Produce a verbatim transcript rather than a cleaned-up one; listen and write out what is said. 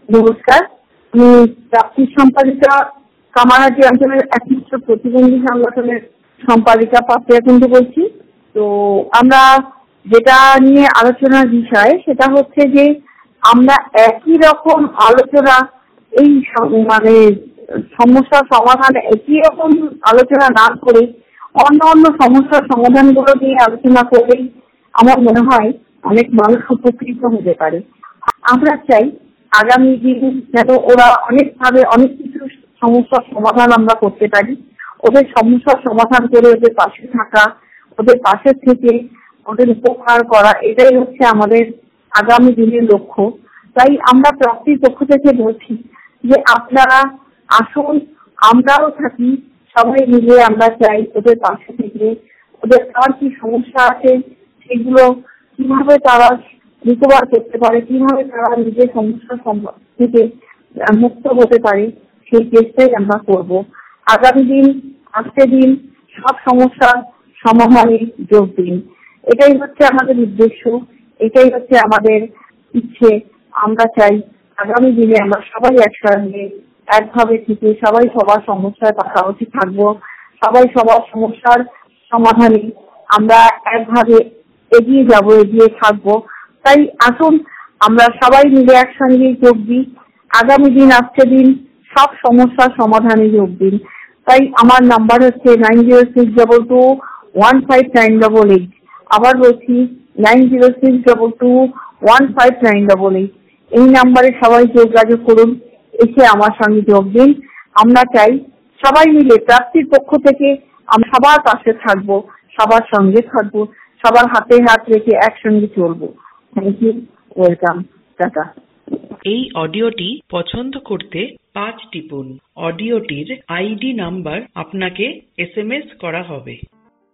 নমস্কার, আমি প্রাপ্তি সম্পাদিকা কামারহাটি অঞ্চলের একমাত্র প্রতিবন্ধী সংগঠনের সম্পাদিকা পাপিয়া কুণ্ডু বলছি। তো আমরা যেটা নিয়ে আলোচনার বিষয় সেটা হচ্ছে যে আমরা একই রকম আলোচনা এই মানে সমস্যার সমাধানে একই রকম আলোচনা না করে অন্য অন্য সমস্যার সমাধানগুলো নিয়ে আলোচনা করলেই আমার মনে হয় অনেক মানুষ উপকৃত হতে পারে। আমরা চাই আগামী দিন যেন ওরা অনেকভাবে অনেক কিছু সমস্যার সমাধান আমরা করতে পারি। ওদের সমস্যার সমাধান করে ওদের পাশে থাকা, ওদের পাশে থেকে ওদের উপকার করা, এটাই হচ্ছে আমাদের আগামী দিনের লক্ষ্য। তাই আমরা প্রাপ্তির পক্ষ থেকে বলছি যে আপনারা আসুন, আমরাও থাকি, সবাই মিলে আমরা চাই ওদের পাশে থেকে ওদের কার কি সমস্যা আছে সেগুলো কিভাবে তারা রিকভার করতে পারে, কিভাবে তারা নিজের সমস্যা থেকে মুক্ত হতে পারে সেই চেষ্টাই আমরা করব। আগামী দিন, আজকে দিন সব সমস্যার সমাধানে যোগ দিন, এটাই হচ্ছে আমাদের উদ্দেশ্য, এটাই হচ্ছে আমাদের ইচ্ছে। আমরা চাই আগামী দিনে আমরা সবাই একসঙ্গে একভাবে থেকে সবাই সবার সমস্যার পাশাপাশি থাকবো, সবাই সবার সমস্যার সমাধানে আমরা একভাবে এগিয়ে যাব, এগিয়ে থাকবো। তাই আসুন আমরা সবাই মিলে একসঙ্গে যোগ দিই। আগামী দিন, আজকে দিন সব সমস্যার সমাধানে যোগ দিন। তাই আমার নাম্বার হচ্ছে nine zero six double two one five nine double eight. আবার বলছি nine zero six double two one five nine double eight. এই নাম্বারে সবাই যোগাযোগ করুন, এসে আমার সঙ্গে যোগ দিন। আমরা চাই সবাই মিলে প্রাপ্তির পক্ষ থেকে আমরা সবার পাশে থাকবো, সবার সঙ্গে থাকবো, সবার হাতে হাত রেখে একসঙ্গে চলবো। Thank you, welcome, tata. এই অডিওটি পছন্দ করতে পাঁচ টিপুন। অডিওটির আইডি নাম্বার আপনাকে এস এম এস করা হবে।